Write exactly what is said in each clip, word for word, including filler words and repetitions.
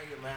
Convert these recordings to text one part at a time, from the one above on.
you, man.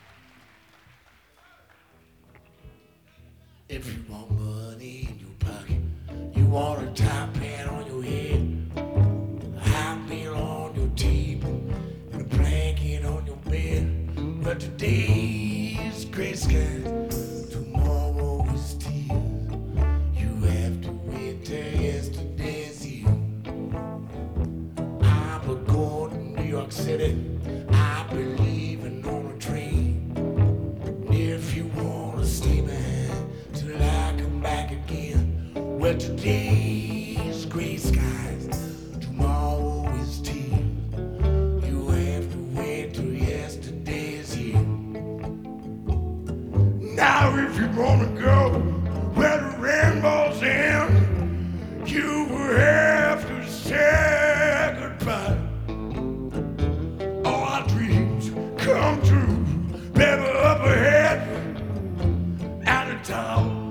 If you want money in your pocket, you want a top hat on your head, a high meal on your table, and a blanket on your bed. But today is gray skies, tomorrow is tears. You have to wait till yesterday's here. I'm a going to New York City. I believe in on a train. If you wanna stay behind till I come back again, well, today's gray skies, tomorrow is tears. You have to wait till yesterday's here. Now, if you wanna go where the rainbow's end, you will have to say goodbye. All our dreams come true, baby, up ahead, out of town.